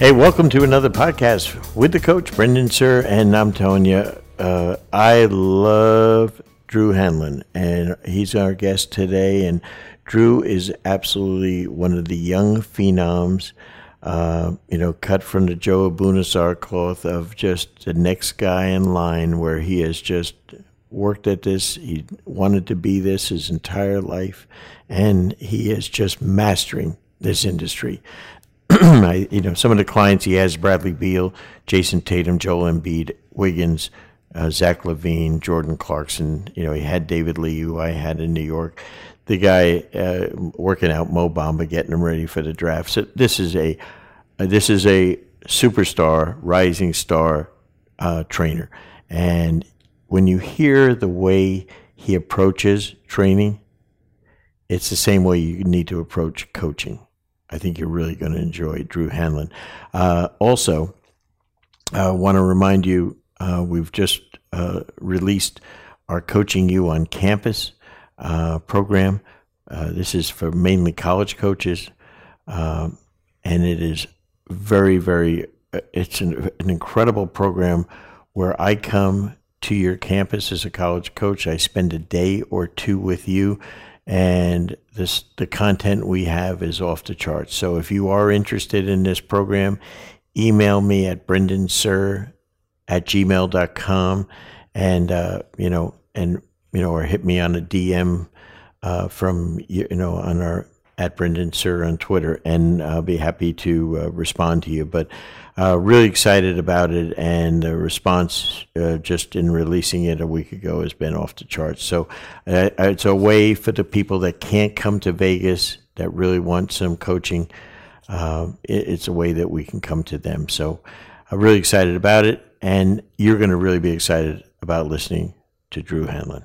Hey, welcome to another podcast with the coach, Brendan Suhr, and I'm telling you, I love Drew Hanlen, and he's our guest today, and Drew is absolutely one of the young phenoms, cut from the Joe Abunassar cloth of just the next guy in line, where he has just worked at this. He wanted to be this his entire life, and he is just mastering this industry. Some of the clients he has: Bradley Beal, Jason Tatum, Joel Embiid, Wiggins, Zach LaVine, Jordan Clarkson. He had David Lee, who I had in New York. The guy working out Mo Bamba, getting him ready for the draft. So this is a superstar, rising star trainer. And when you hear the way he approaches training, it's the same way you need to approach coaching. I think you're really going to enjoy Drew Hanlen. Also, I want to remind you, we've just released our Coaching You on Campus program. This is for mainly college coaches, and it is very, very, it's an incredible program where I come to your campus as a college coach. I spend a day or two with you, and the content we have is off the charts. So if you are interested in this program, email me at brendansuhr@gmail.com, or hit me on a DM on our at Brendan Suhr on Twitter, and I'll be happy to respond to you. But really excited about it, and the response just in releasing it a week ago has been off the charts. So it's a way for the people that can't come to Vegas, that really want some coaching. It's a way that we can come to them. So I'm really excited about it, and you're going to really be excited about listening to Drew Hanlen.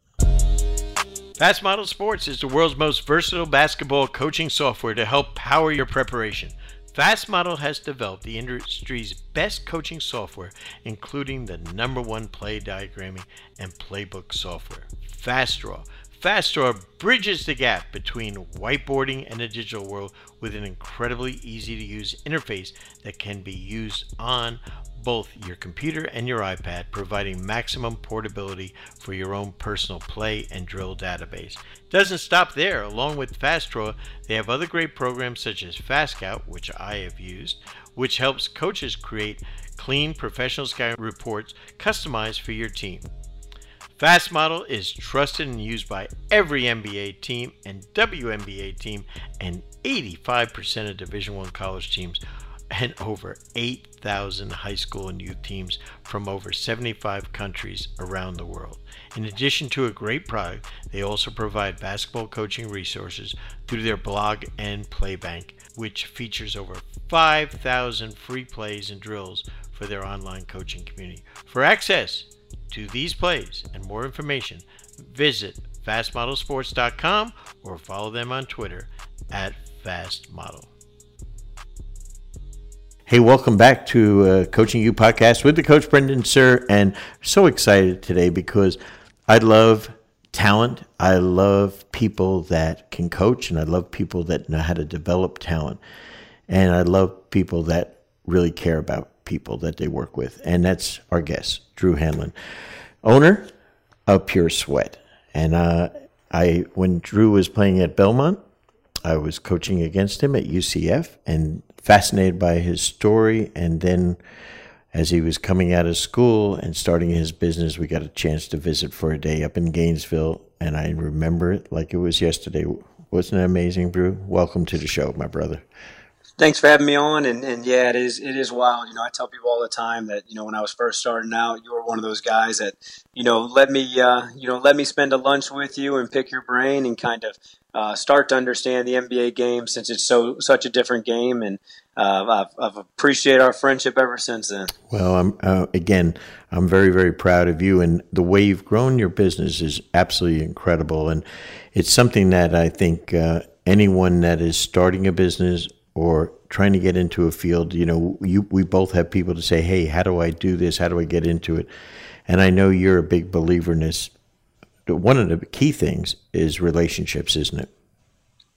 Fast Model Sports is the world's most versatile basketball coaching software to help power your preparation. Fast Model has developed the industry's best coaching software, including the #1 play diagramming and playbook software, FastDraw. FastDraw bridges the gap between whiteboarding and the digital world with an incredibly easy-to-use interface that can be used on both your computer and your iPad, providing maximum portability for your own personal play and drill database. Doesn't stop there. Along with FastDraw, they have other great programs such as FastScout, which I have used, which helps coaches create clean professional scouting reports customized for your team. Fast Model is trusted and used by every NBA team and WNBA team, and 85% of Division I college teams, and over 8,000 high school and youth teams from over 75 countries around the world. In addition to a great product, they also provide basketball coaching resources through their blog and Playbank, which features over 5,000 free plays and drills for their online coaching community. For access to these plays and more information, visit fastmodelsports.com or follow them on Twitter at FastModel. Hey, welcome back to Coaching You podcast with the coach, Brendan Suhr, and so excited today because I love talent. I love people that can coach, and I love people that know how to develop talent, and I love people that really care about people that they work with, and that's our guest, Drew Hanlen, owner of Pure Sweat. And when Drew was playing at Belmont, I was coaching against him at UCF, and fascinated by his story. And then as he was coming out of school and starting his business, we got a chance to visit for a day up in Gainesville, and I remember it like it was yesterday. Wasn't it amazing, Drew? Welcome to the show, my brother. Thanks for having me on, and yeah, it is wild. I tell people all the time that when I was first starting out, you were one of those guys that let me spend a lunch with you and pick your brain and kind of start to understand the NBA game, since it's such a different game, and I've appreciated our friendship ever since then. Well, I'm very, very proud of you, and the way you've grown your business is absolutely incredible, and it's something that I think anyone that is starting a business or trying to get into a field, we both have people to say, hey, how do I do this? How do I get into it? And I know you're a big believer in this. One of the key things is relationships, isn't it?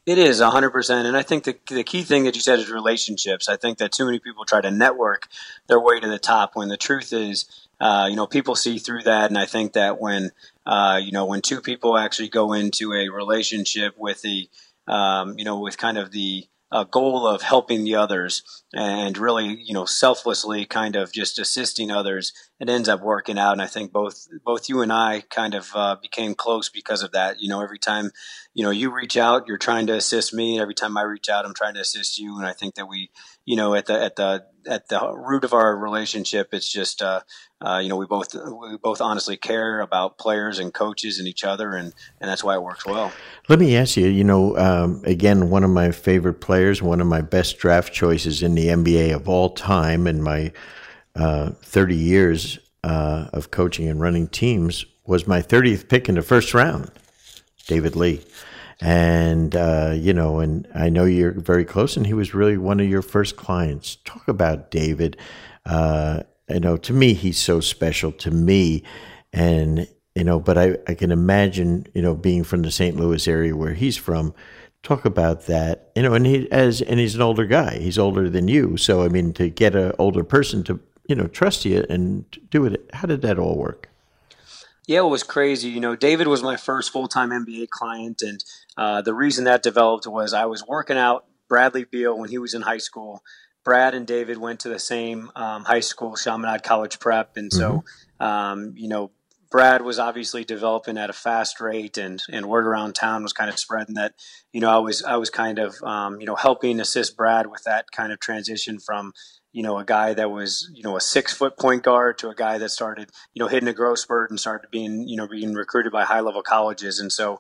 It is 100%. And I think the key thing that you said is relationships. I think that too many people try to network their way to the top when the truth is, people see through that. And I think that when two people actually go into a relationship with with kind of the goal of helping the others and really, selflessly kind of just assisting others, it ends up working out. And I think both you and I kind of became close because of that. Every time, you reach out, you're trying to assist me. Every time I reach out, I'm trying to assist you. And I think that we, at the root of our relationship, it's just, we both honestly care about players and coaches and each other, and that's why it works well. Let me ask you, again, one of my favorite players, one of my best draft choices in the NBA of all time, in my 30 years of coaching and running teams, was my 30th pick in the first round, David Lee. And, and I know you're very close, and he was really one of your first clients. Talk about David. To me, he's so special to me. And, but I can imagine, being from the St. Louis area where he's from. Talk about that, and he's an older guy. He's older than you. So, I mean, to get an older person to, trust you and do it, how did that all work? Yeah, it was crazy. David was my first full-time NBA client, and the reason that developed was I was working out Bradley Beal when he was in high school. Brad and David went to the same high school, Chaminade College Prep, and so, Brad was obviously developing at a fast rate, and word around town was kind of spreading that, I was kind of, helping assist Brad with that kind of transition from, a guy that was, a 6-foot point guard to a guy that started, hitting a growth spurt and started being recruited by high level colleges. And so,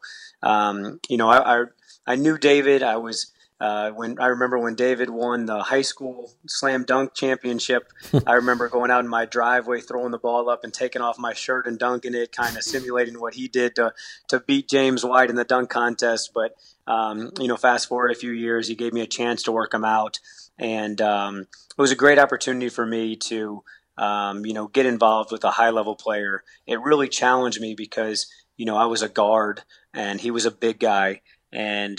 I knew David. I was, I remember when David won the high school slam dunk championship, I remember going out in my driveway, throwing the ball up and taking off my shirt and dunking it, kind of simulating what he did to beat James White in the dunk contest. But, fast forward a few years, he gave me a chance to work him out. And it was a great opportunity for me to, get involved with a high level player. It really challenged me because, I was a guard and he was a big guy. And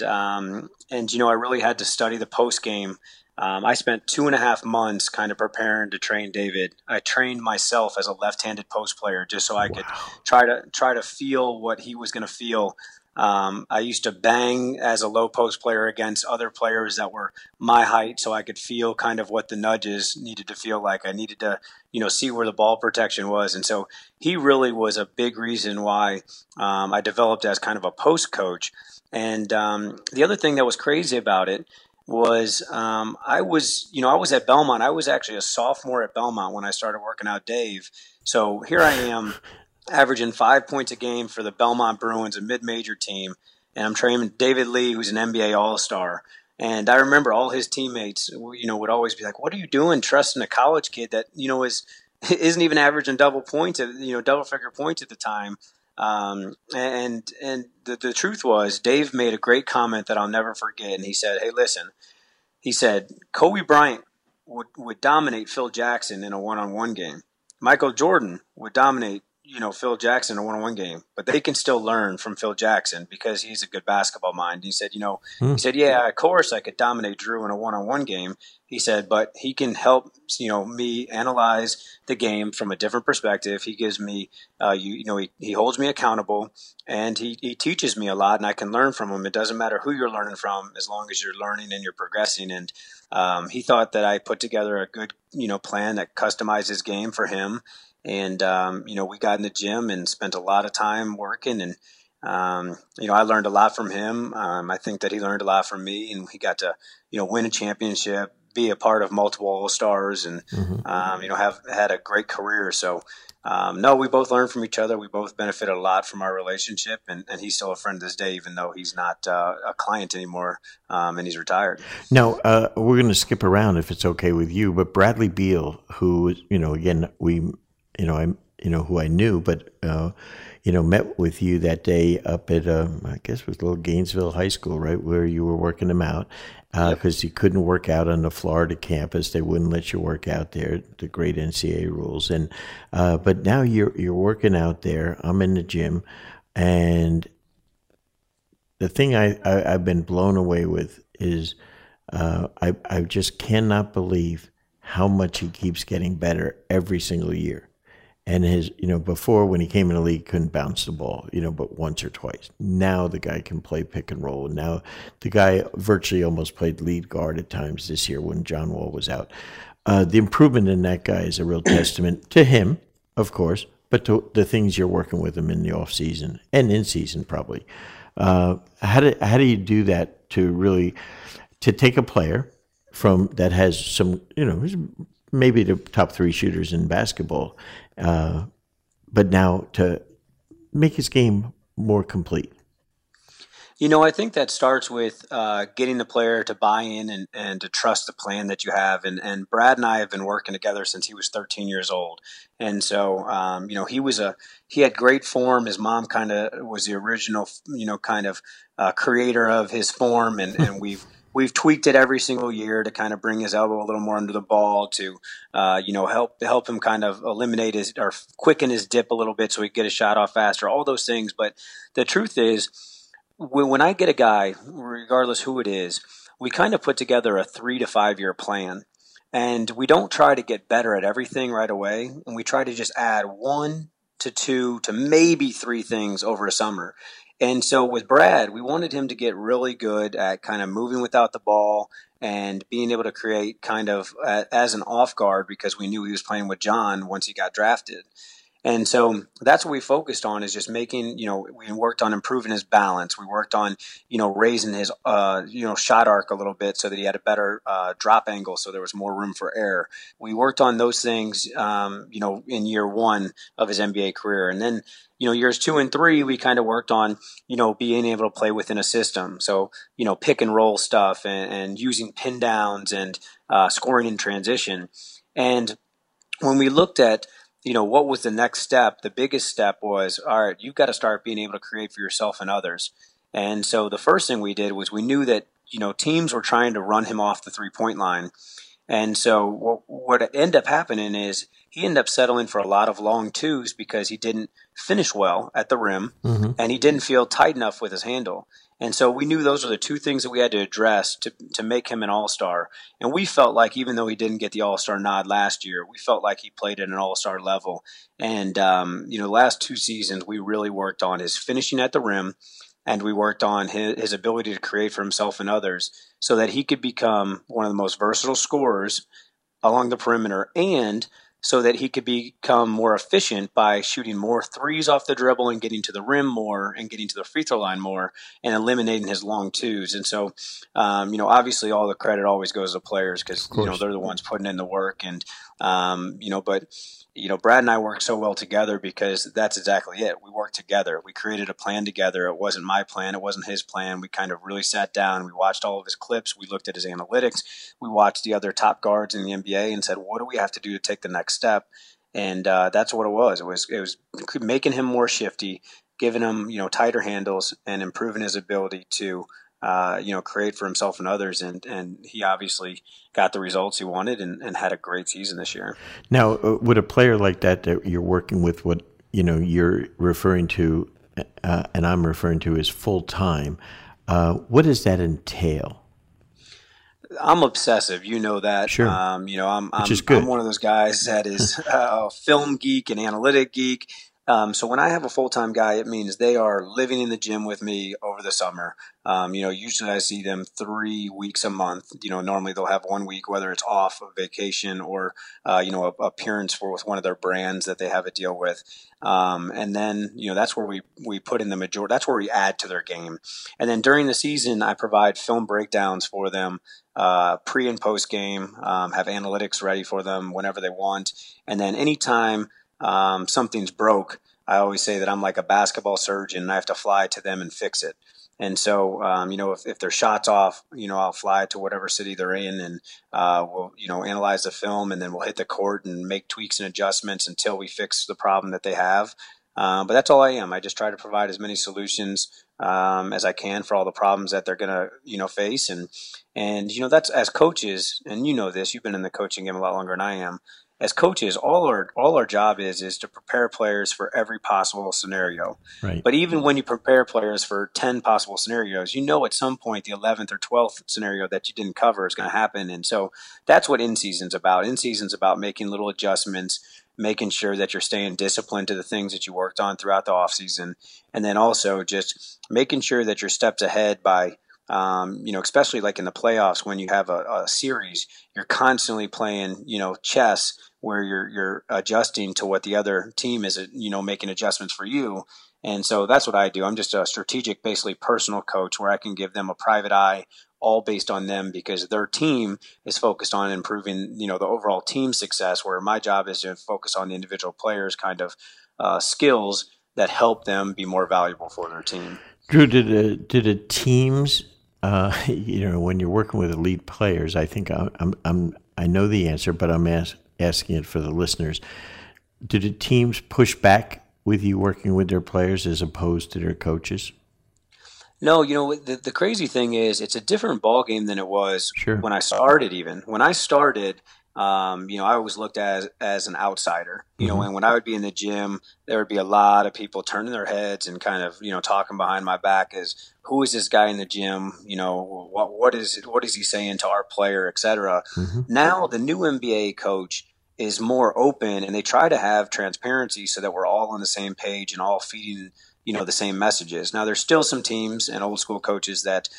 I really had to study the post game. I spent 2.5 months kind of preparing to train David. I trained myself as a left-handed post player just so I could try to feel what he was going to feel. I used to bang as a low post player against other players that were my height so I could feel kind of what the nudges needed to feel like. I needed to, see where the ball protection was. And so he really was a big reason why I developed as kind of a post coach. And the other thing that was crazy about it was I was at Belmont. I was actually a sophomore at Belmont when I started working out Dave. So here I am, averaging 5 points a game for the Belmont Bruins, a mid-major team, and I'm training David Lee, who's an NBA All-Star. And I remember all his teammates, would always be like, "What are you doing, trusting a college kid that isn't even averaging double figure points at the time?" And the truth was, Dave made a great comment that I'll never forget. And he said, "Hey, listen," he said, "Kobe Bryant would dominate Phil Jackson in a one-on-one game. Michael Jordan would dominate Phil Jackson in a one-on-one game, but they can still learn from Phil Jackson because he's a good basketball mind." He said, "Yeah, of course I could dominate Drew in a one-on-one game." He said, "But he can help, me analyze the game from a different perspective. He gives me, he holds me accountable, and he teaches me a lot, and I can learn from him. It doesn't matter who you're learning from, as long as you're learning and you're progressing." And he thought that I put together a good, plan that customized his game for him. And, we got in the gym and spent a lot of time working, and, I learned a lot from him. I think that he learned a lot from me, and he got to, win a championship, be a part of multiple All-Stars, and, have had a great career. So, we both learned from each other. We both benefited a lot from our relationship, and he's still a friend to this day, even though he's not a client anymore, and he's retired. Now, we're going to skip around if it's okay with you, but Bradley Beal, who, again, who I knew, but, met with you that day up at, I guess it was little Gainesville High School, right, where you were working him out, because you couldn't work out on the Florida campus. They wouldn't let you work out there, the great NCAA rules. And but now you're working out there. I'm in the gym, and the thing I've been blown away with is I just cannot believe how much he keeps getting better every single year. And his, before when he came in the league, couldn't bounce the ball, but once or twice. Now the guy can play pick and roll. And now the guy virtually almost played lead guard at times this year when John Wall was out. The improvement in that guy is a real testament to him, of course, but to the things you're working with him in the off season and in season probably. How do you do that to really to take a player from that has some, maybe the top three shooters in basketball, but now to make his game more complete? I think that starts with getting the player to buy in and to trust the plan that you have. And Brad and I have been working together since he was 13 years old. And so, he had great form. His mom kind of was the original, creator of his form. And we've tweaked it every single year to kind of bring his elbow a little more under the ball to, help him kind of eliminate his or quicken his dip a little bit so he can get a shot off faster, all those things. But the truth is, when I get a guy, regardless who it is, we kind of put together a 3 to 5 year plan. And we don't try to get better at everything right away. And we try to just add 1 to 2 to maybe 3 things over a summer. And so with Brad, we wanted him to get really good at kind of moving without the ball and being able to create kind of as an off guard because we knew he was playing with John once he got drafted. And so that's what we focused on is just making, we worked on improving his balance. We worked on, raising his, shot arc a little bit so that he had a better drop angle so there was more room for error. We worked on those things, in year one of his NBA career. And then, years 2 and 3, we kind of worked on, being able to play within a system. So, pick and roll stuff and using pin downs and scoring in transition. And when we looked at, what was the next step? The biggest step was, all right, you've got to start being able to create for yourself and others. And so the first thing we did was we knew that, teams were trying to run him off the 3-point line. And so what ended up happening is he ended up settling for a lot of long twos because he didn't finish well at the rim and he didn't feel tight enough with his handle. And so we knew those were the 2 things that we had to address to make him an all-star. And we felt like even though he didn't get the all-star nod last year, we felt like he played at an all-star level. And, the last 2 seasons, we really worked on his finishing at the rim and we worked on his ability to create for himself and others so that he could become one of the most versatile scorers along the perimeter and so that he could become more efficient by shooting more threes off the dribble and getting to the rim more and getting to the free throw line more and eliminating his long twos. And so, obviously all the credit always goes to players because, they're the ones putting in the work. And, Brad and I work so well together because that's exactly it. We worked together. We created a plan together. It wasn't my plan. It wasn't his plan. We kind of really sat down. We watched all of his clips. We looked at his analytics. We watched the other top guards in the NBA and said, what do we have to do to take the next step? And that's what it was. It was making him more shifty, giving him, tighter handles and improving his ability to create for himself and others. And he obviously got the results he wanted and had a great season this year. Now, with a player like that you're working with, what, you're referring to, and I'm referring to as full time, what does that entail? I'm obsessive. You know that. Sure. I'm good. I'm one of those guys that is a film geek and analytic geek. So when I have a full-time guy, it means they are living in the gym with me over the summer. Usually I see them 3 weeks a month. Normally they'll have 1 week, whether it's off of vacation or, appearance for with one of their brands that they have a deal with. And then, that's where we put in the majority, that's where we add to their game. And then during the season, I provide film breakdowns for them, pre and post game, have analytics ready for them whenever they want. And then anytime, something's broke, I always say that I'm like a basketball surgeon and I have to fly to them and fix it. And so, if their shot's off, I'll fly to whatever city they're in and, we'll, analyze the film and then we'll hit the court and make tweaks and adjustments until we fix the problem that they have. But that's all I am. I just try to provide as many solutions, as I can for all the problems that they're going to, face. And, that's as coaches, and this, you've been in the coaching game a lot longer than I am. as coaches, all our job is to prepare players for every possible scenario. Right. But even when you prepare players for 10 possible scenarios, at some point the 11th or 12th scenario that you didn't cover is going to happen. And so that's what in-season's about. In-season's about making little adjustments, making sure that you're staying disciplined to the things that you worked on throughout the offseason, and then also just making sure that you're steps ahead by especially like in the playoffs when you have a series, you're constantly playing, chess where you're adjusting to what the other team is, making adjustments for you. And so that's what I do. I'm just a strategic, basically personal coach where I can give them a private eye, all based on them because their team is focused on improving, the overall team success, where my job is to focus on the individual players' kind of skills that help them be more valuable for their team. Drew, did a teams, when you're working with elite players, I think I know the answer, but I'm asking it for the listeners. Did the teams push back with you working with their players as opposed to their coaches? No, the crazy thing is it's a different ball game than it was when I started. Even when I started, I always looked as an outsider. And when I would be in the gym, there would be a lot of people turning their heads and kind of talking behind my back as, who is this guy in the gym? What is he saying to our player, etc. Now the new NBA coach is more open, and they try to have transparency so that we're all on the same page and all feeding the same messages. Now there's still some teams and old school coaches that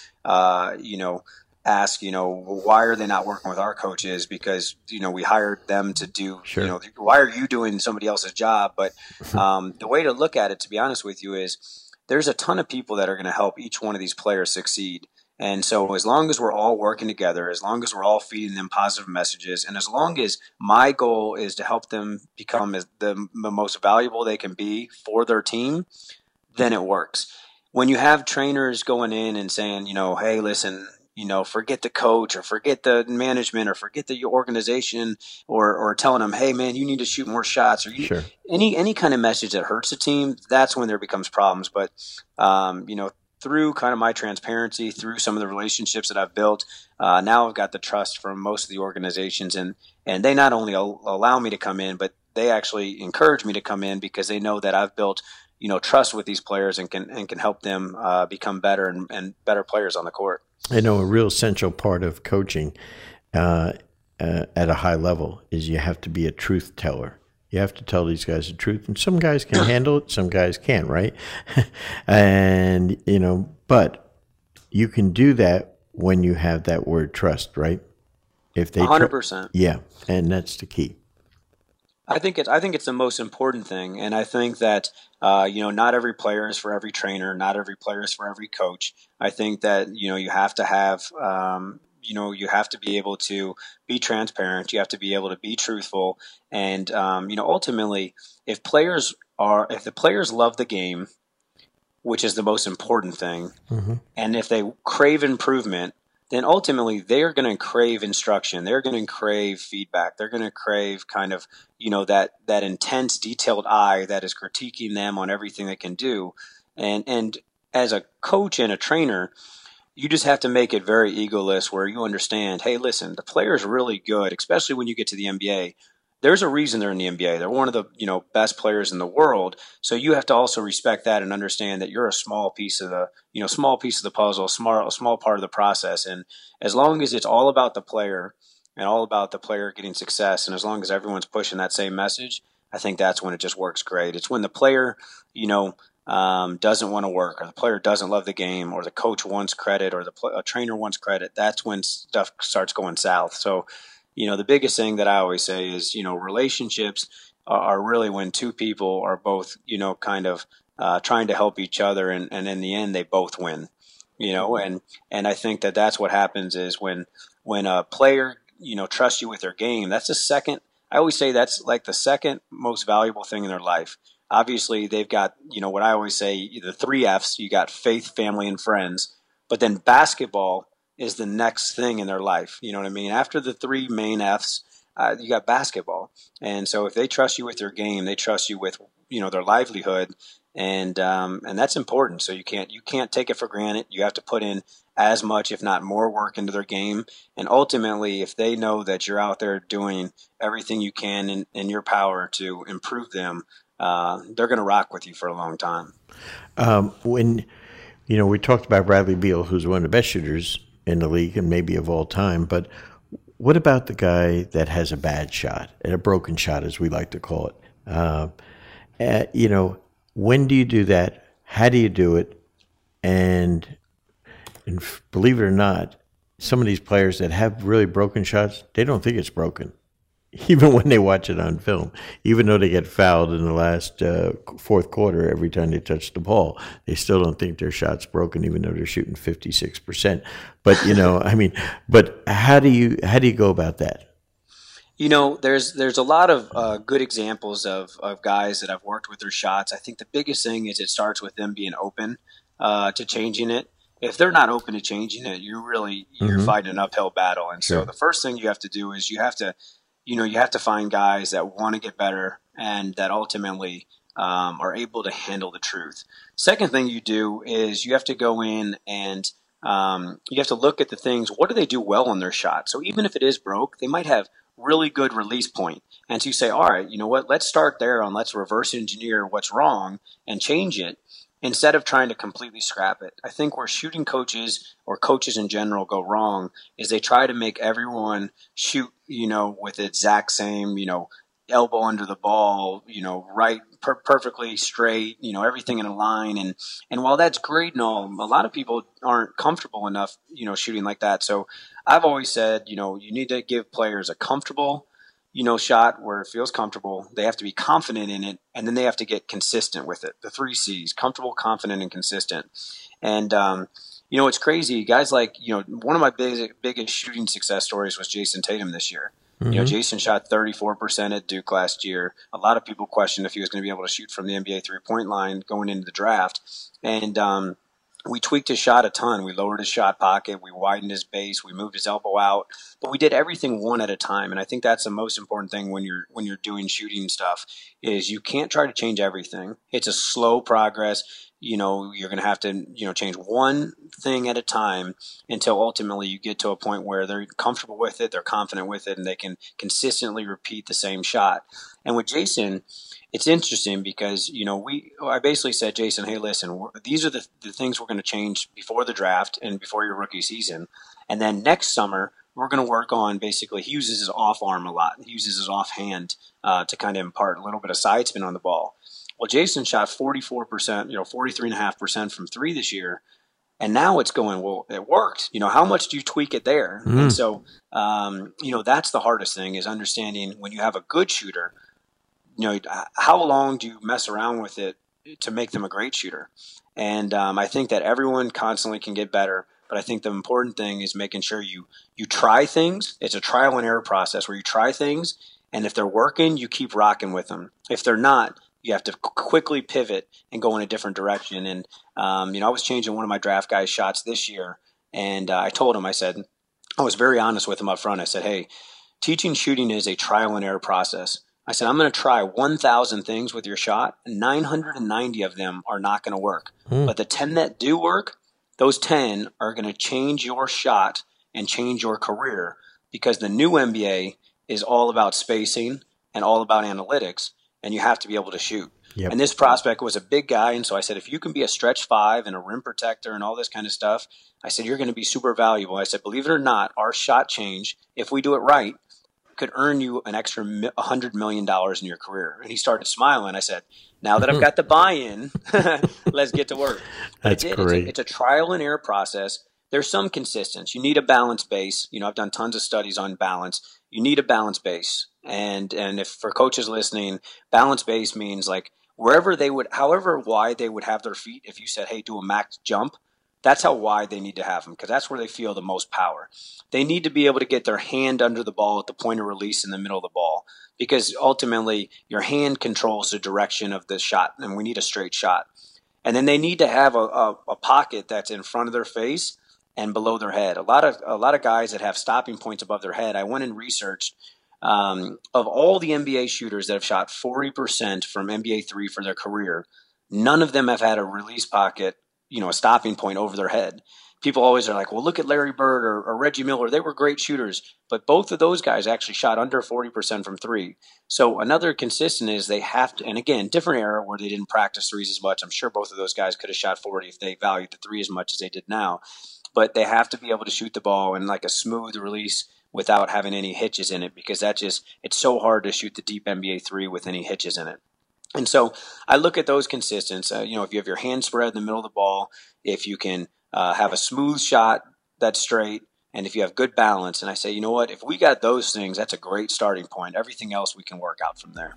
ask, why are they not working with our coaches? Because, we hired them to do, why are you doing somebody else's job? But the way to look at it, to be honest with you, is there's a ton of people that are going to help each one of these players succeed. And so as long as we're all working together, as long as we're all feeding them positive messages, and as long as my goal is to help them become the most valuable they can be for their team, then it works. When you have trainers going in and saying, hey, listen, forget the coach or forget the management or forget the organization or telling them, hey, man, you need to shoot more shots or any kind of message that hurts the team, that's when there becomes problems. But, through kind of my transparency, through some of the relationships that I've built, now I've got the trust from most of the organizations. And they not only allow me to come in, but they actually encourage me to come in because they know that I've built trust with these players and can help them become better and better players on the court. I know a real essential part of coaching at a high level is you have to be a truth teller. You have to tell these guys the truth, and some guys can handle it, some guys can't, right? And but you can do that when you have that word trust, right? If they 100%, yeah, and that's the key. I think it's the most important thing, and I think that not every player is for every trainer, not every player is for every coach. I think that you have to have you have to be able to be transparent. You have to be able to be truthful, and ultimately, if the players love the game, which is the most important thing, and if they crave improvement, then ultimately they're going to crave instruction. They're going to crave feedback. They're going to crave kind of, that intense, detailed eye that is critiquing them on everything they can do. And as a coach and a trainer, you just have to make it very egoless where you understand, hey, listen, the player is really good, especially when you get to the NBA. There's a reason they're in the NBA. They're one of the best players in the world. So you have to also respect that and understand that you're a small piece of the puzzle, a small part of the process. And as long as it's all about the player and all about the player getting success, and as long as everyone's pushing that same message, I think that's when it just works great. It's when the player, doesn't want to work, or the player doesn't love the game, or the coach wants credit, or a trainer wants credit. That's when stuff starts going south. So, the biggest thing that I always say is, relationships are really when two people are both, kind of trying to help each other, and in the end they both win. And I think that that's what happens is when a player, trusts you with their game. That's the second. I always say that's like the second most valuable thing in their life. Obviously, they've got, what I always say, the 3 F's. You got faith, family, and friends. But then basketball is the next thing in their life. You know what I mean? After the 3 main F's, you got basketball. And so if they trust you with your game, they trust you with, their livelihood, and that's important. So you can't take it for granted. You have to put in as much, if not more, work into their game. And ultimately, if they know that you're out there doing everything you can in your power to improve them, they're going to rock with you for a long time. When we talked about Bradley Beal, who's one of the best shooters in the league and maybe of all time, but what about the guy that has a bad shot, and a broken shot, as we like to call it? When do you do that? How do you do it? And believe it or not, some of these players that have really broken shots, they don't think it's broken, even when they watch it on film. Even though they get fouled in the last fourth quarter every time they touch the ball, they still don't think their shot's broken, even though they're shooting 56%. But but how do you go about that? There's a lot of good examples of guys that I've worked with their shots. I think the biggest thing is it starts with them being open to changing it. If they're not open to changing it, you're fighting an uphill battle. And so the first thing you have to do is you have to find guys that want to get better and that ultimately are able to handle the truth. Second thing you do is you have to go in and you have to look at the things. What do they do well on their shot? So even if it is broke, they might have really good release point. And so you say, all right, you know what? Let's start there and let's reverse engineer what's wrong and change it instead of trying to completely scrap it. I think where shooting coaches or coaches in general go wrong is they try to make everyone shoot, with the exact same, elbow under the ball, right, perfectly straight, everything in a line. And while that's great and all, a lot of people aren't comfortable enough, shooting like that. So I've always said, you need to give players a comfortable, shot where it feels comfortable. They have to be confident in it, and then they have to get consistent with it. The 3 C's: comfortable, confident, and consistent. And, it's crazy. Guys like, one of my biggest shooting success stories was Jason Tatum this year. Mm-hmm. Jason shot 34% at Duke last year. A lot of people questioned if he was going to be able to shoot from the NBA three-point line going into the draft. And we tweaked his shot a ton. We lowered his shot pocket. We widened his base. We moved his elbow out. But we did everything one at a time. And I think that's the most important thing when you're doing shooting stuff is you can't try to change everything. It's a slow progress. You're going to have to, change one thing at a time until ultimately you get to a point where they're comfortable with it, they're confident with it, and they can consistently repeat the same shot. And with Jason, it's interesting because, I basically said, Jason, hey, listen, these are the things we're going to change before the draft and before your rookie season. And then next summer, we're going to work on basically, he uses his off arm a lot. He uses his off hand to kind of impart a little bit of side spin on the ball. Well, Jason shot 44%, 43.5% from 3 this year. And now it's going, well, it worked. How much do you tweak it there? Mm. And so, that's the hardest thing is understanding when you have a good shooter, how long do you mess around with it to make them a great shooter? And I think that everyone constantly can get better. But I think the important thing is making sure you try things. It's a trial and error process where you try things. And if they're working, you keep rocking with them. If they're not, you have to quickly pivot and go in a different direction. And, I was changing one of my draft guys' shots this year. And I told him, I was very honest with him up front. I said, hey, teaching shooting is a trial and error process. I said, I'm going to try 1,000 things with your shot. 990 of them are not going to work. But the 10 that do work, those 10 are going to change your shot and change your career because the new NBA is all about spacing and all about analytics. And you have to be able to shoot. Yep. And this prospect was a big guy. And so I said, if you can be a stretch 5 and a rim protector and all this kind of stuff, I said, you're going to be super valuable. I said, believe it or not, our shot change, if we do it right, could earn you an extra $100 million in your career. And he started smiling. I said, now that I've got the buy-in, let's get to work. That's great. It's a trial and error process. There's some consistency. You need a balanced base. I've done tons of studies on balance. You need a balanced base. And if for coaches listening, balanced base means like however wide they would have their feet. If you said, hey, do a max jump, that's how wide they need to have them because that's where they feel the most power. They need to be able to get their hand under the ball at the point of release in the middle of the ball because ultimately your hand controls the direction of the shot and we need a straight shot. And then they need to have a pocket that's in front of their face and below their head. A lot of guys that have stopping points above their head, I went and researched of all the NBA shooters that have shot 40% from NBA 3 for their career, None of them have had a release pocket, a stopping point over their head. People always are like, well, look at Larry Bird or Reggie Miller. They were great shooters, but both of those guys actually shot under 40% from three. So another consistent is they have to, and again, different era where they didn't practice threes as much. I'm sure both of those guys could have shot 40 if they valued the three as much as they did now. But they have to be able to shoot the ball in like a smooth release without having any hitches in it, because it's so hard to shoot the deep NBA three with any hitches in it. And so I look at those consistents. If you have your hand spread in the middle of the ball, if you can have a smooth shot that's straight, and if you have good balance. And I say, you know what, if we got those things, that's a great starting point. Everything else we can work out from there.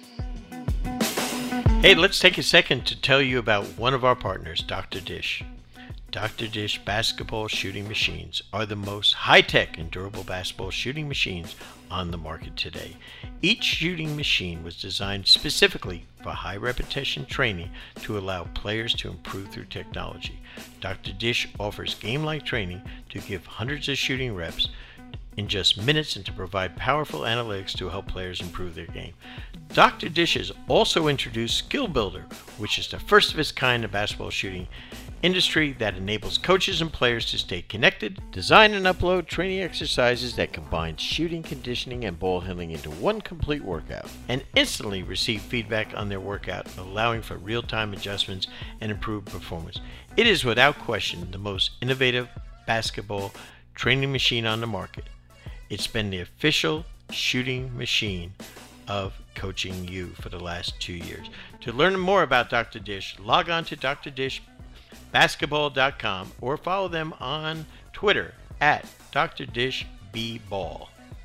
Hey, let's take a second to tell you about one of our partners, Dr. Dish. Dr. Dish basketball shooting machines are the most high-tech and durable basketball shooting machines on the market today. Each shooting machine was designed specifically for high repetition training to allow players to improve through technology. Dr. Dish offers game-like training to give hundreds of shooting reps in just minutes and to provide powerful analytics to help players improve their game. Dr. Dish has also introduced Skill Builder, which is the first of its kind in basketball shooting industry that enables coaches and players to stay connected, design and upload training exercises that combine shooting, conditioning, and ball handling into one complete workout, and instantly receive feedback on their workout, allowing for real-time adjustments and improved performance. It is without question the most innovative basketball training machine on the market. It's been the official shooting machine of Coaching U for the last 2 years. To learn more about Dr. Dish, log on to drdishbasketball.com or follow them on Twitter at drdishbball.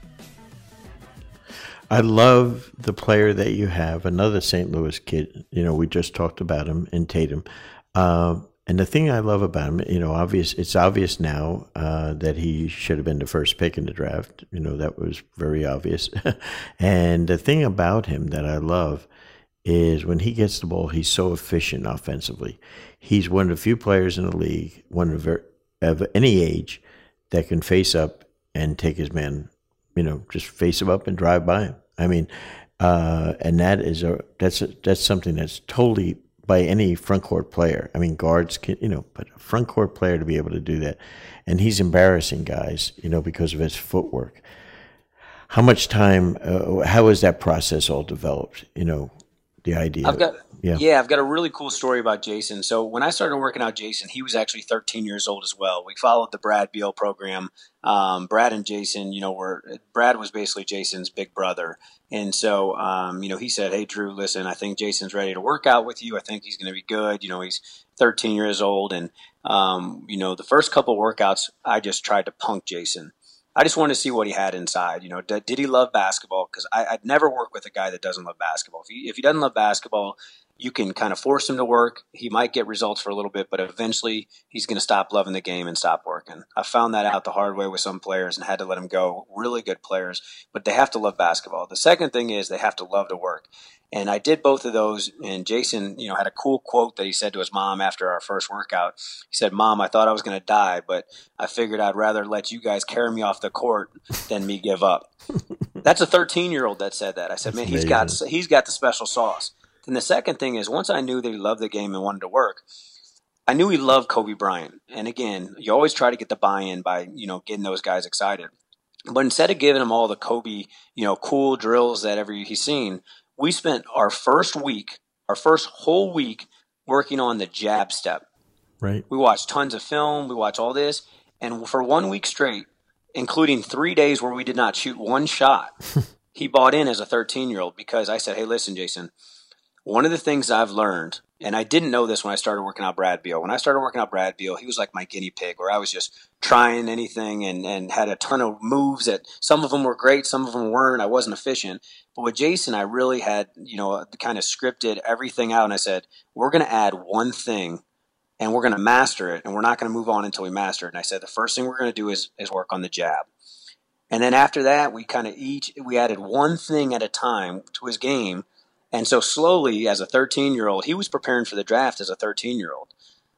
I love the player that you have, another St. Louis kid. We just talked about him in Tatum. And the thing I love about him, it's obvious now that he should have been the first pick in the draft. That was very obvious. And the thing about him that I love is when he gets the ball, he's so efficient offensively. He's one of the few players in the league, of any age, that can face up and take his man, just face him up and drive by him. I mean, and that's something that's totally by any front court player. I mean, guards can, but a front court player to be able to do that. And he's embarrassing guys, because of his footwork. How much time, how is that process all developed? The idea. I've got a really cool story about Jason. So when I started working out Jason, he was actually 13 years old as well. We followed the Brad Beal program. Brad and Jason, Brad was basically Jason's big brother. And so, he said, hey, Drew, listen, I think Jason's ready to work out with you. I think he's going to be good. He's 13 years old. And, the first couple workouts, I just tried to punk Jason. I just wanted to see what he had inside. Did he love basketball? Because I'd never work with a guy that doesn't love basketball. If he doesn't love basketball, you can kind of force him to work. He might get results for a little bit, but eventually he's going to stop loving the game and stop working. I found that out the hard way with some players and had to let them go, really good players, but they have to love basketball. The second thing is they have to love to work. And I did both of those, and Jason, had a cool quote that he said to his mom after our first workout. He said, "Mom, I thought I was going to die, but I figured I'd rather let you guys carry me off the court than me give up." That's a 13-year-old that said that. I said, man, he's got the special sauce. And the second thing is, once I knew that he loved the game and wanted to work, I knew he loved Kobe Bryant. And again, you always try to get the buy-in by, getting those guys excited. But instead of giving him all the Kobe, cool drills that he's seen, we spent our first whole week working on the jab step. Right. We watched tons of film. We watched all this. And for 1 week straight, including 3 days where we did not shoot one shot, he bought in as a 13-year-old because I said, hey, listen, Jason, one of the things I've learned, and I didn't know this when I started working out Brad Beal. When I started working out Brad Beal, he was like my guinea pig, where I was just trying anything and had a ton of moves that some of them were great, some of them weren't. I wasn't efficient. But with Jason, I really had, kind of scripted everything out. And I said, we're going to add one thing and we're going to master it. And we're not going to move on until we master it. And I said, the first thing we're going to do is work on the jab. And then after that, we added one thing at a time to his game. And so slowly, as a 13-year-old, he was preparing for the draft as a 13-year-old.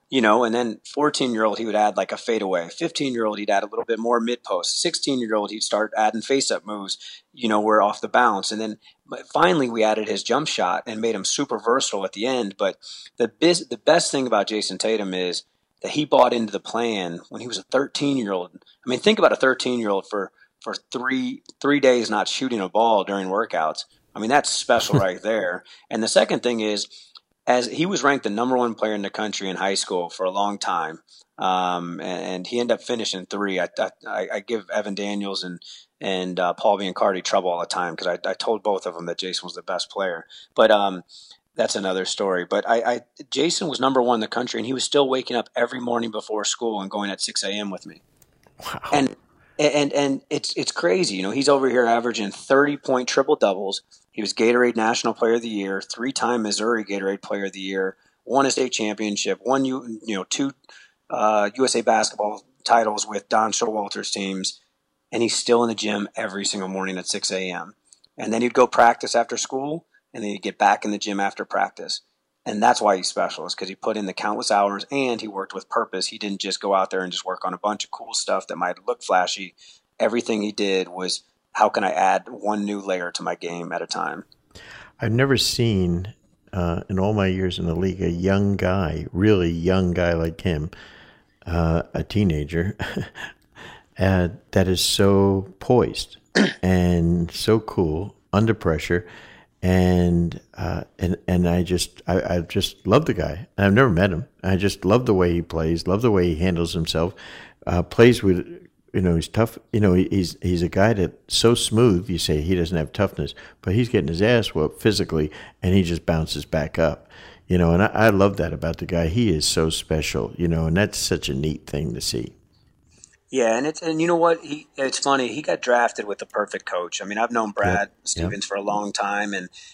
And then 14-year-old, he would add like a fadeaway. 15-year-old, he'd add a little bit more mid post. 16-year-old, he'd start adding face up moves, where off the bounce. And then finally, we added his jump shot and made him super versatile at the end. But the best thing about Jason Tatum is that he bought into the plan when he was a 13-year-old. I mean, think about a 13-year-old for three days not shooting a ball during workouts. I mean, that's special right there. And the second thing is, as he was ranked the number one player in the country in high school for a long time, and he ended up finishing 3. I give Evan Daniels and Paul Biancardi trouble all the time because I told both of them that Jason was the best player. But that's another story. But Jason was number 1 in the country, and he was still waking up every morning before school and going at 6 a.m. with me. Wow. And it's crazy. He's over here averaging 30-point triple doubles. He was Gatorade National Player of the Year, 3-time Missouri Gatorade Player of the Year, won a state championship, won 2 USA basketball titles with Don Showalter's teams, and he's still in the gym every single morning at 6 a.m. And then he'd go practice after school, and then he'd get back in the gym after practice. And that's why he's special, is because he put in the countless hours and he worked with purpose. He didn't just go out there and just work on a bunch of cool stuff that might look flashy. Everything he did was, how can I add one new layer to my game at a time? I've never seen, in all my years in the league, a young guy, really young guy like him, a teenager, that is so poised and so cool under pressure. And I just love the guy. I've never met him. I just love the way he plays, love the way he handles himself, plays with, he's tough. He's a guy that's so smooth. You say he doesn't have toughness, but he's getting his ass whooped physically, and he just bounces back up. And I love that about the guy. He is so special, and that's such a neat thing to see. Yeah, and you know what? It's funny. He got drafted with the perfect coach. I mean, I've known Brad Stevens for a long time,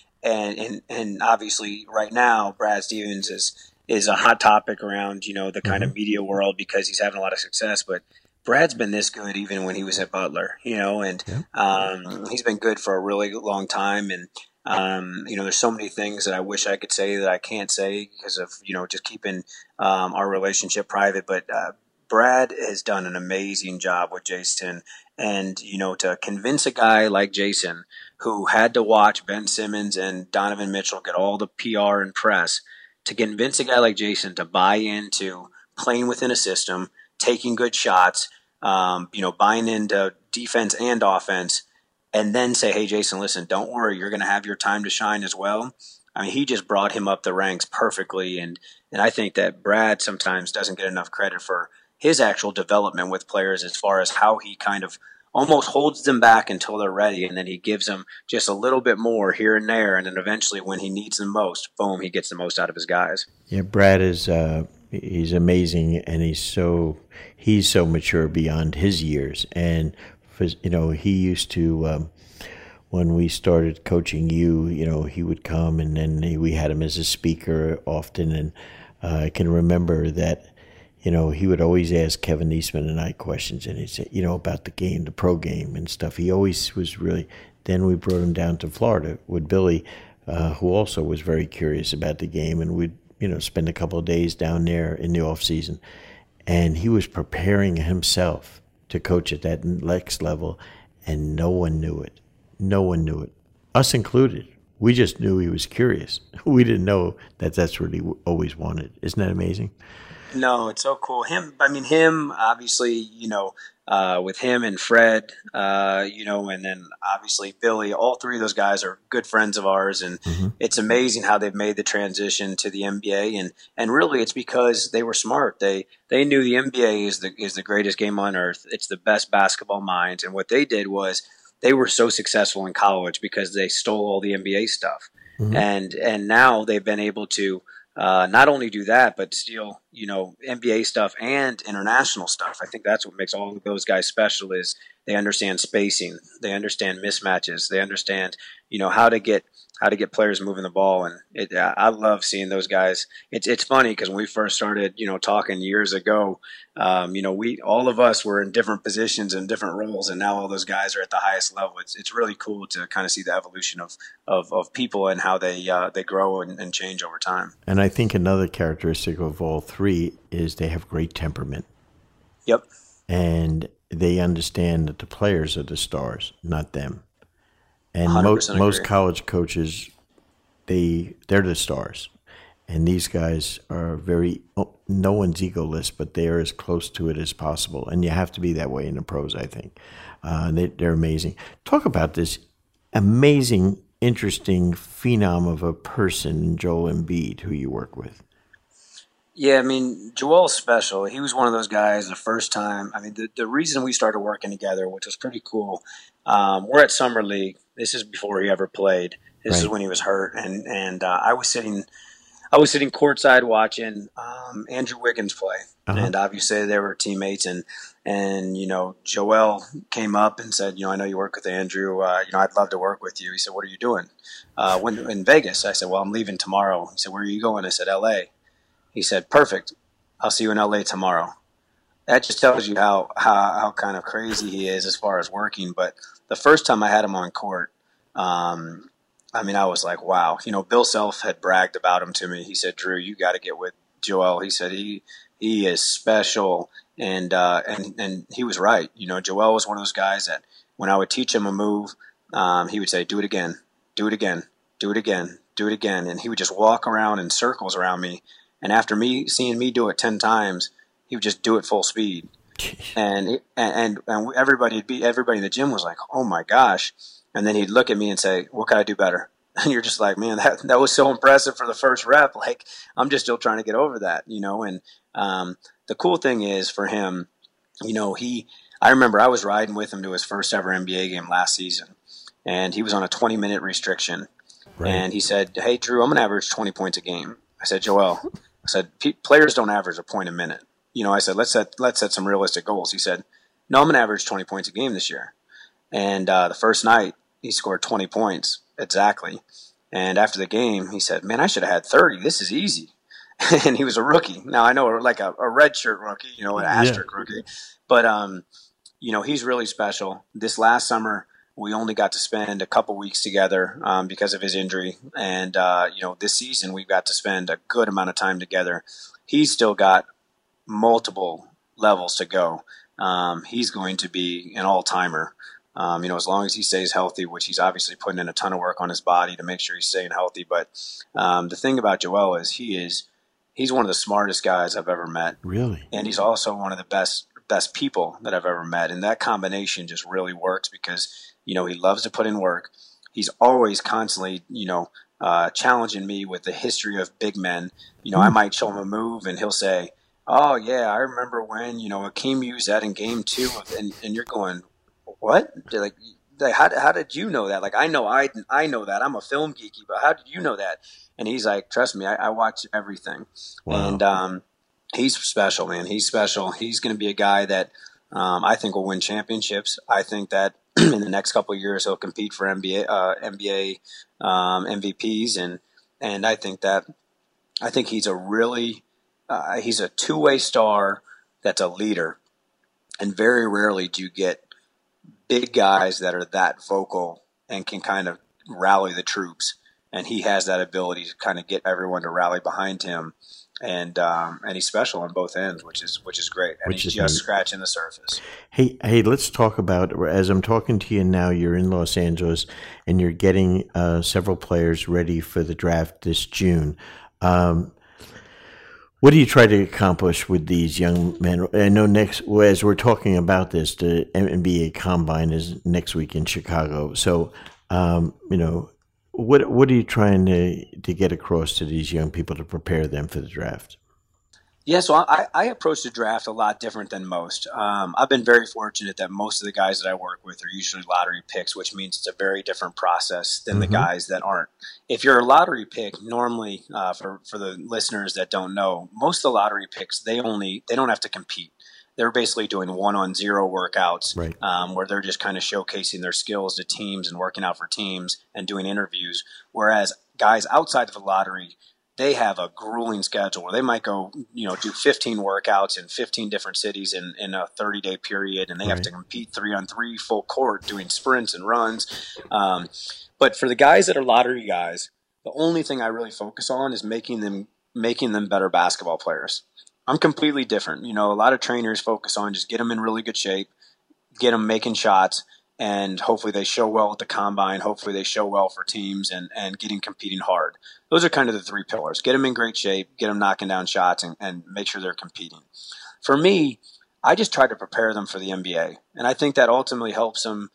and obviously right now Brad Stevens is a hot topic around the kind of media world because he's having a lot of success. But Brad's been this good even when he was at Butler, and he's been good for a really long time. And there's so many things that I wish I could say that I can't say because of just keeping our relationship private, but. Brad has done an amazing job with Jason, and to convince a guy like Jason who had to watch Ben Simmons and Donovan Mitchell get all the PR and press, to convince a guy like Jason to buy into playing within a system, taking good shots, buying into defense and offense, and then say, hey, Jason, listen, don't worry, you're going to have your time to shine as well. I mean, he just brought him up the ranks perfectly, and I think that Brad sometimes doesn't get enough credit for his actual development with players as far as how he kind of almost holds them back until they're ready, and then he gives them just a little bit more here and there, and then eventually when he needs them most, boom, he gets the most out of his guys. Yeah, Brad is he's amazing, and he's so mature beyond his years. And he used to when we started coaching he would come, and then we had him as a speaker often, and I can remember that. He would always ask Kevin Eastman and I questions, and he'd say, about the game, the pro game and stuff. He always was really. Then we brought him down to Florida with Billy, who also was very curious about the game, and we'd, spend a couple of days down there in the off season, and he was preparing himself to coach at that next level, and no one knew it. No one knew it, us included. We just knew he was curious. We didn't know that that's what he always wanted. Isn't that amazing? No, it's so cool. Him, obviously, with him and Fred, and then obviously Billy, all three of those guys are good friends of ours. And It's amazing how they've made the transition to the NBA. And really it's because they were smart. They knew the NBA is the greatest game on earth. It's the best basketball minds. And what they did was they were so successful in college because they stole all the NBA stuff. And now they've been able to, not only do that, but steal, NBA stuff and international stuff. I think that's what makes all of those guys special is They understand spacing. They understand mismatches. They understand, how to get players moving the ball. And I love seeing those guys. It's funny because when we first started, talking years ago, we all of us were in different positions and different roles, and now all those guys are at the highest level. It's really cool to kind of see the evolution of people and how they grow and change over time. And I think another characteristic of all three is they have great temperament. Yep. And they understand that the players are the stars, not them. And 100% most agree. college coaches, they're the stars. And these guys are no one's egoless, but they're as close to it as possible. And you have to be that way in the pros, I think. They're amazing. Talk about this amazing, interesting phenom of a person, Joel Embiid, who you work with. Yeah, I mean, Joel's special. He was one of those guys the first time. I mean, the reason we started working together, which was pretty cool, we're at Summer League. This is before he ever played. This is Right. when he was hurt, and I was sitting courtside watching Andrew Wiggins play, Uh-huh. and obviously they were teammates. And Joel came up and said, I know you work with Andrew. I'd love to work with you. He said, what are you doing? When in Vegas? I said, well, I'm leaving tomorrow. He said, where are you going? I said, L.A. He said, perfect. I'll see you in LA tomorrow. That just tells you how kind of crazy he is as far as working. But the first time I had him on court, I was like, wow. Bill Self had bragged about him to me. He said, Drew, you got to get with Joel. He said he is special, and he was right. Joel was one of those guys that when I would teach him a move, he would say, do it again, do it again, do it again, do it again, and he would just walk around in circles around me. And after seeing me do it 10 times, he would just do it full speed. And everybody in the gym was like, "Oh my gosh!" And then he'd look at me and say, "What can I do better?" And you're just like, "Man, that was so impressive for the first rep. Like I'm just still trying to get over that, And the cool thing is for him, I remember I was riding with him to his first ever NBA game last season, and he was on a 20-minute restriction. Right. And he said, "Hey, Drew, I'm going to average 20 points a game." I said, "Joel." I said, players don't average a point a minute. I said, let's set some realistic goals. He said, no, I'm going to average 20 points a game this year. And the first night, he scored 20 points exactly. And after the game, he said, man, I should have had 30. This is easy. And he was a rookie. Now, I know like a red shirt rookie, an asterisk rookie. But, he's really special. This last summer, we only got to spend a couple weeks together because of his injury. And, this season we've got to spend a good amount of time together. He's still got multiple levels to go. He's going to be an all-timer, as long as he stays healthy, which he's obviously putting in a ton of work on his body to make sure he's staying healthy. But the thing about Joel is he's one of the smartest guys I've ever met. Really? And he's also one of the best people that I've ever met. And that combination just really works because he loves to put in work. He's always constantly, challenging me with the history of big men. I might show him a move and he'll say, oh, yeah, I remember when, Akeem used that in game 2. And you're going, what? Like how did you know that? Like, I know that. I'm a film geeky, but how did you know that? And he's like, trust me, I watch everything. Wow. And he's special, man. He's special. He's going to be a guy that I think will win championships. I think that in the next couple of years he'll compete for NBA MVPs, and I think he's a really he's a two-way star that's a leader, and very rarely do you get big guys that are that vocal and can kind of rally the troops. And he has that ability to kind of get everyone to rally behind him. And he's special on both ends, which is great. And he's just scratching the surface. Hey, let's talk about, as I'm talking to you now, you're in Los Angeles and you're getting several players ready for the draft this June. What do you try to accomplish with these young men? I know as we're talking about this, the NBA Combine is next week in Chicago. So, what are you trying to get across to these young people to prepare them for the draft? Yeah, so I approach the draft a lot different than most. I've been very fortunate that most of the guys that I work with are usually lottery picks, which means it's a very different process than the guys that aren't. If you're a lottery pick, normally for the listeners that don't know, most of the lottery picks they don't have to compete. they're basically doing 1-on-0 workouts, Right. where they're just kind of showcasing their skills to teams and working out for teams and doing interviews. Whereas guys outside of the lottery, they have a grueling schedule where they might go, do 15 workouts in 15 different cities in a 30-day period, and they have to compete 3-on-3 full court doing sprints and runs. But for the guys that are lottery guys, the only thing I really focus on is making them better basketball players. I'm completely different. A lot of trainers focus on just get them in really good shape, get them making shots, and hopefully they show well at the combine. Hopefully they show well for teams and getting competing hard. Those are kind of the three pillars. Get them in great shape, get them knocking down shots, and make sure they're competing. For me, I just try to prepare them for the NBA. And I think that ultimately helps them,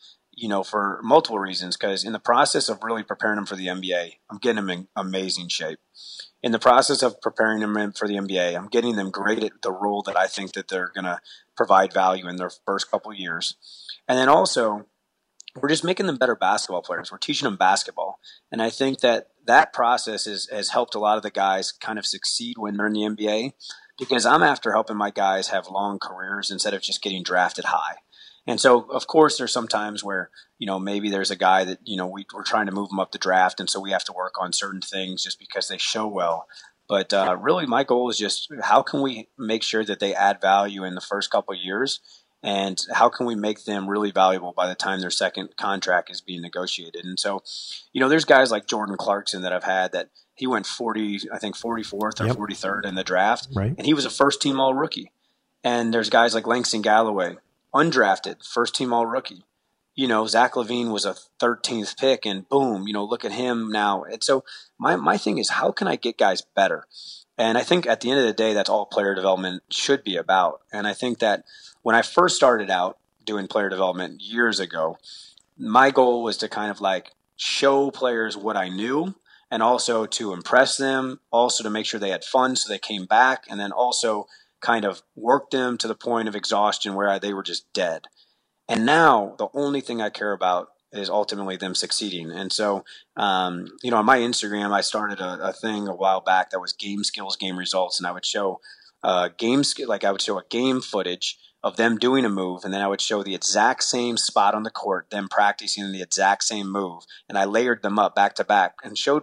for multiple reasons, because in the process of really preparing them for the NBA, I'm getting them in amazing shape. In the process of preparing them for the NBA, I'm getting them great at the role that I think that they're going to provide value in their first couple of years. And then also, we're just making them better basketball players. We're teaching them basketball. And I think that process has helped a lot of the guys kind of succeed when they're in the NBA, because I'm after helping my guys have long careers instead of just getting drafted high. And so, of course, there's some times where, maybe there's a guy that, we're trying to move him up the draft, and so we have to work on certain things just because they show well. But really, my goal is just how can we make sure that they add value in the first couple of years, and how can we make them really valuable by the time their second contract is being negotiated? And so, there's guys like Jordan Clarkson that I've had that he went 44th or 43rd in the draft, and he was a first-team All-Rookie. And there's guys like Langston Galloway, undrafted, first-team All-Rookie. Zach LaVine was a 13th pick, and boom, look at him now. And so my thing is, how can I get guys better? And I think at the end of the day, that's all player development should be about. And I think that when I first started out doing player development years ago, my goal was to kind of like show players what I knew, and also to impress them, also to make sure they had fun so they came back, and then also kind of work them to the point of exhaustion where they were just dead. And now the only thing I care about is ultimately them succeeding. And so, on my Instagram, I started a thing a while back that was game skills, game results. And I would show I would show a game footage of them doing a move. And then I would show the exact same spot on the court, them practicing the exact same move. And I layered them up back to back and showed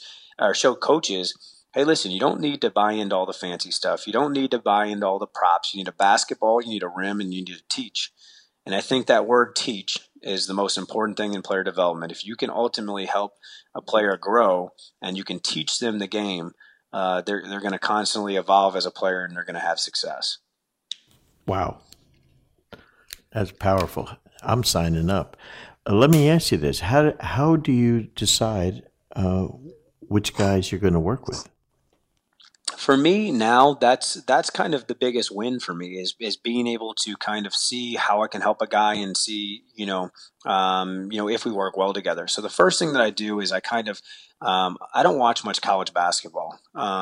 coaches, hey, listen, you don't need to buy into all the fancy stuff. You don't need to buy into all the props. You need a basketball, you need a rim, and you need to teach. And I think that word teach is the most important thing in player development. If you can ultimately help a player grow and you can teach them the game, they're going to constantly evolve as a player, and they're going to have success. Wow. That's powerful. I'm signing up. Let me ask you this. How do you decide which guys you're going to work with? For me now, that's kind of the biggest win for me is being able to kind of see how I can help a guy and see, if we work well together. So the first thing that I do is I kind of, I don't watch much college basketball.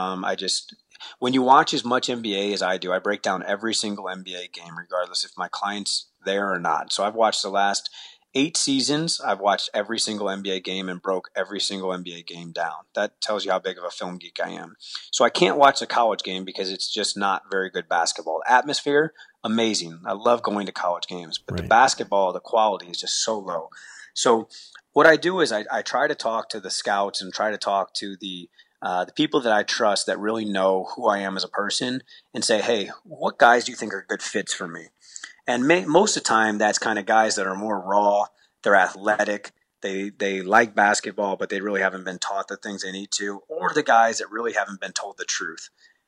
When you watch as much NBA as I do, I break down every single NBA game, regardless if my client's there or not. So I've watched the last 8 seasons. I've watched every single NBA game and broke every single NBA game down. That tells you how big of a film geek I am. So I can't watch a college game because it's just not very good basketball. Atmosphere, amazing. I love going to college games, but the basketball, the quality is just so low. So what I do is I try to talk to the scouts and try to talk to the people that I trust that really know who I am as a person and say, hey, what guys do you think are good fits for me? And most of the time, that's kind of guys that are more raw. They're athletic. They like basketball, but they really haven't been taught the things they need to. Or the guys that really haven't been told the truth.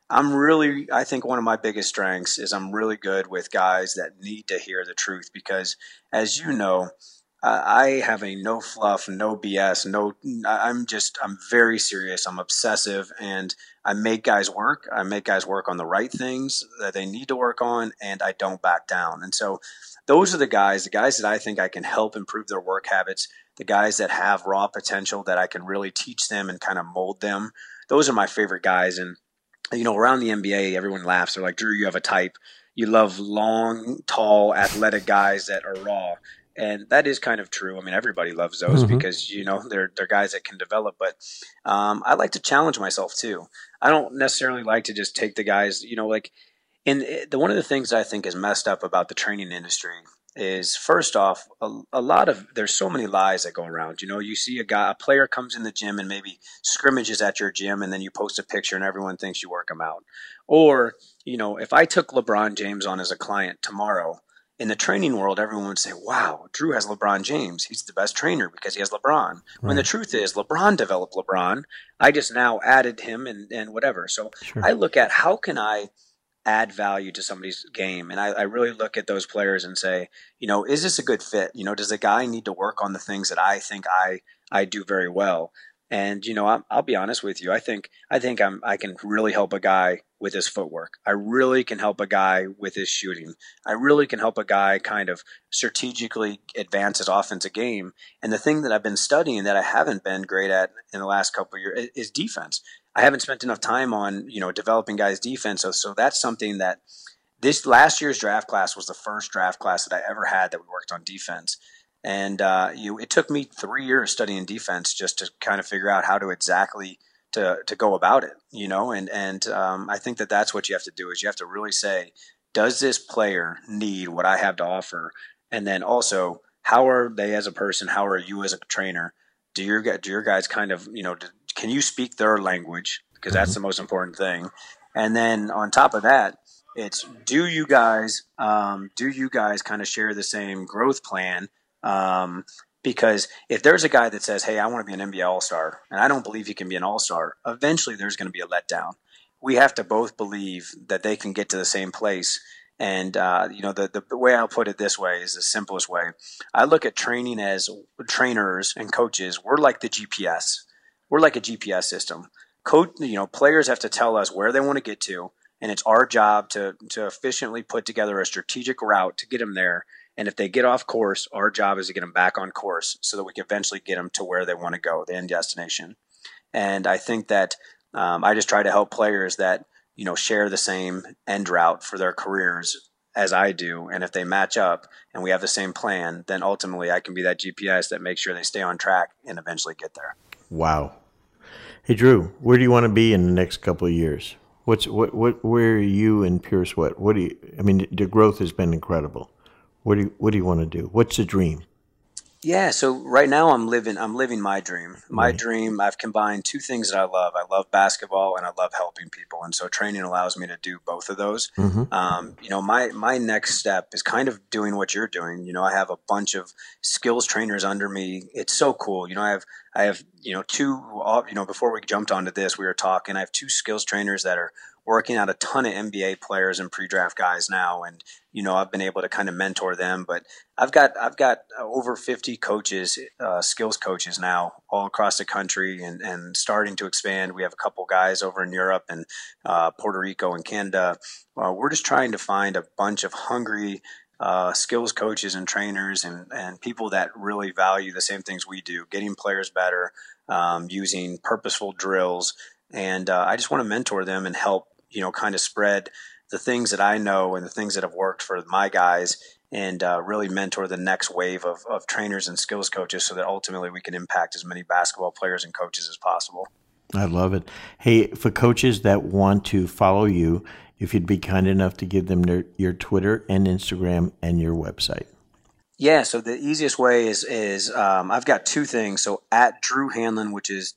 I think one of my biggest strengths is I'm really good with guys that need to hear the truth because, as you know, I have a no fluff, no BS, I'm very serious. I'm obsessive, and I make guys work. I make guys work on the right things that they need to work on, and I don't back down. And so those are the guys that I think I can help improve their work habits, the guys that have raw potential that I can really teach them and kind of mold them. Those are my favorite guys. And, around the NBA, everyone laughs. They're like, Drew, you have a type. You love long, tall, athletic guys that are raw. And that is kind of true. I mean, everybody loves those because, they're guys that can develop. But I like to challenge myself too. I don't necessarily like to just take the guys, And one of the things I think is messed up about the training industry is, first off, a lot of there's so many lies that go around. You know, you see a player comes in the gym and maybe scrimmages at your gym, and then you post a picture and everyone thinks you work them out. Or, you know, if I took LeBron James on as a client tomorrow, in the training world, everyone would say, wow, Drew has LeBron James. He's the best trainer because he has LeBron. When the Right. truth is, LeBron developed LeBron. I just now added him and whatever. So Sure. I look at, how can I add value to somebody's game? And I really look at those players and say, you know, is this a good fit? You know, does the guy need to work on the things that I think I do very well? And you know, I'll be honest with you. I can really help a guy with his footwork. I really can help a guy with his shooting. I really can help a guy kind of strategically advance his offensive game. And the thing that I've been studying that I haven't been great at in the last couple of years is defense. I haven't spent enough time on, you know, developing guys' defense. So that's something that this last year's draft class was the first draft class that I ever had that we worked on defense. And it took me 3 years studying defense just to kind of figure out how to exactly to go about it, you know. And I think that that's what you have to do, is you have to really say, does this player need what I have to offer? And then also, how are they as a person? How are you as a trainer? Do your guys kind of, you know, can you speak their language? Because that's Mhm. the most important thing. And then on top of that, it's, do you guys kind of share the same growth plan? Um, because if there's a guy that says, "Hey, I want to be an NBA All Star," and I don't believe he can be an All Star, eventually there's going to be a letdown. We have to both believe that they can get to the same place. And you know, the way I'll put it this way is the simplest way. I look at training as trainers and coaches. We're like the GPS. We're like a GPS system. You know, players have to tell us where they want to get to, and it's our job to efficiently put together a strategic route to get them there. And if they get off course, our job is to get them back on course so that we can eventually get them to where they want to go, the end destination. And I think that I just try to help players that, you know, share the same end route for their careers as I do. And if they match up and we have the same plan, then ultimately I can be that GPS that makes sure they stay on track and eventually get there. Wow. Hey Drew, where do you want to be in the next couple of years? Where are you in Pure Sweat? What do you? I mean, the growth has been incredible. What do you want to do? What's the dream? Yeah, so right now I'm living my dream. My Right. dream, I've combined two things that I love. I love basketball and I love helping people. And so training allows me to do both of those. Mm-hmm. You know, my next step is kind of doing what you're doing. You know, I have a bunch of skills trainers under me. It's so cool. You know, I have, you know, before we jumped onto this, we were talking, I have two skills trainers that are working out a ton of NBA players and pre-draft guys now. And, you know, I've been able to kind of mentor them, but I've got over 50 coaches, skills coaches now all across the country, and starting to expand. We have a couple guys over in Europe and Puerto Rico and Canada. We're just trying to find a bunch of hungry skills coaches and trainers and people that really value the same things we do, getting players better, using purposeful drills. And I just want to mentor them and help, you know, kind of spread the things that I know and the things that have worked for my guys, and really mentor the next wave of trainers and skills coaches so that ultimately we can impact as many basketball players and coaches as possible. I love it. Hey, for coaches that want to follow you, if you'd be kind enough to give them your Twitter and Instagram and your website. Yeah, so the easiest way is I've got two things. So at Drew Hanlen, which is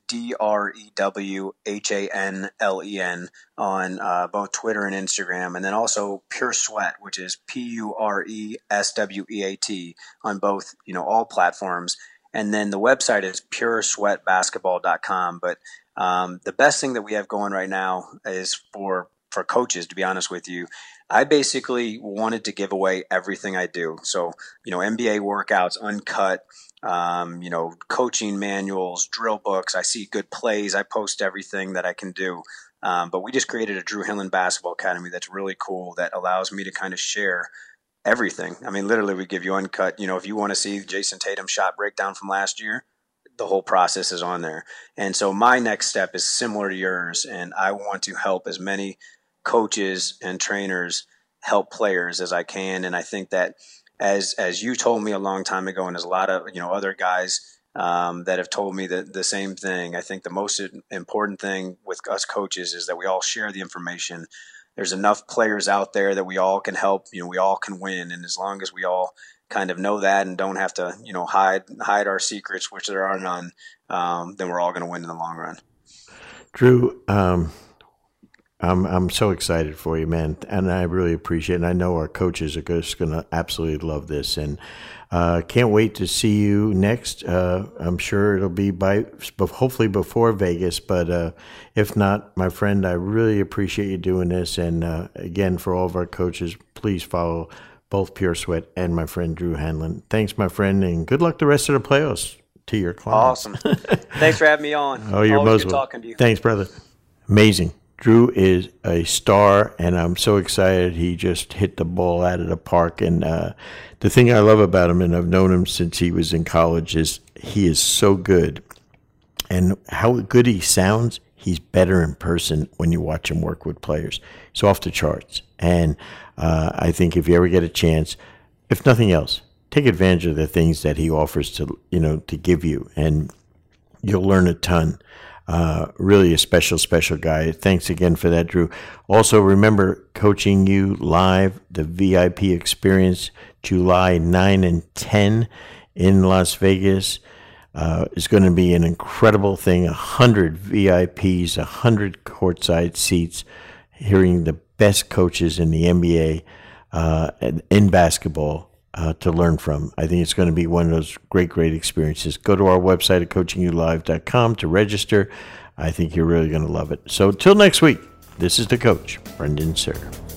DrewHanlen on both Twitter and Instagram, and then also Pure Sweat, which is Puresweat on both, you know, all platforms. And then the website is puresweatbasketball.com. But the best thing that we have going right now is for coaches, to be honest with you. I basically wanted to give away everything I do. So, you know, NBA workouts, uncut, you know, coaching manuals, drill books. I see good plays. I post everything that I can do. But we just created a Drew Hanlen Basketball Academy that's really cool, that allows me to kind of share everything. I mean, literally, we give you uncut. You know, if you want to see Jason Tatum shot breakdown from last year, the whole process is on there. And so my next step is similar to yours, and I want to help as many coaches and trainers help players as I can. And I think that as you told me a long time ago, and there's a lot of, you know, other guys that have told me the same thing. I think the most important thing with us coaches is that we all share the information, there's enough players out there that we all can help. We all can win, and as long as we all kind of know that and don't have to, hide our secrets, which there are none, then we're all going to win in the long run. Drew, I'm so excited for you, man, and I really appreciate it. And I know our coaches are just going to absolutely love this, and can't wait to see you next. I'm sure it'll be hopefully before Vegas, but if not, my friend, I really appreciate you doing this. And again, for all of our coaches, please follow both Pure Sweat and my friend Drew Hanlen. Thanks, my friend, and good luck the rest of the playoffs to your clients. Awesome. Thanks for having me on. Oh, you're most welcome. Talking to you. Thanks, brother. Amazing. Drew is a star, and I'm so excited he just hit the ball out of the park. And the thing I love about him, and I've known him since he was in college, is he is so good. And how good he sounds, he's better in person when you watch him work with players. He's off the charts. And I think if you ever get a chance, if nothing else, take advantage of the things that he offers to give you, and you'll learn a ton. Really a special guy. Thanks again for that, Drew. Also, remember, Coaching You Live, the VIP experience, July 9 and 10 in Las Vegas, is going to be an incredible thing. 100 VIPs, 100 courtside seats, hearing the best coaches in the NBA and in basketball to learn from. I think it's going to be one of those great experiences. Go to our website at coachingyoulive.com to register. I think you're really going to love it. So until next week, this is the coach, Brendan Suhr.